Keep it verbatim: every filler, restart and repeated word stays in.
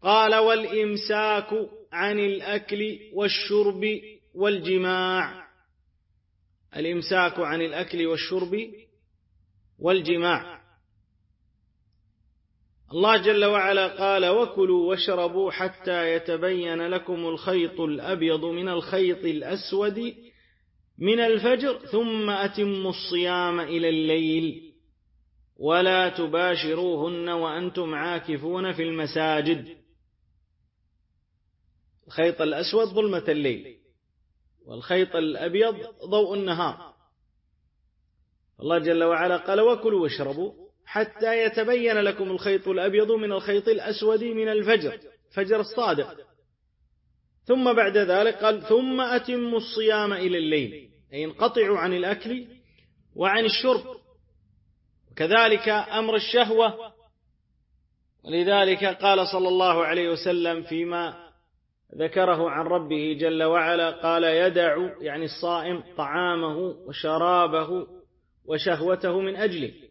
قال: والإمساك عن الأكل والشرب والجماع. الإمساك عن الأكل والشرب والجماع. الله جل وعلا قال: وكلوا واشربوا حتى يتبين لكم الخيط الأبيض من الخيط الأسود من الفجر ثم أتموا الصيام إلى الليل ولا تباشروهن وأنتم عاكفون في المساجد. الخيط الأسود ظلمة الليل، والخيط الأبيض ضوء النهار. الله جل وعلا قال: وكلوا واشربوا حتى يتبين لكم الخيط الأبيض من الخيط الأسود من الفجر، فجر الصادق. ثم بعد ذلك قال: ثم أتموا الصيام إلى الليل، أي انقطعوا عن الأكل وعن الشرب، وكذلك أمر الشهوة. ولذلك قال صلى الله عليه وسلم فيما ذكره عن ربه جل وعلا، قال: يدع يعني الصائم طعامه وشرابه وشهوته من أجله.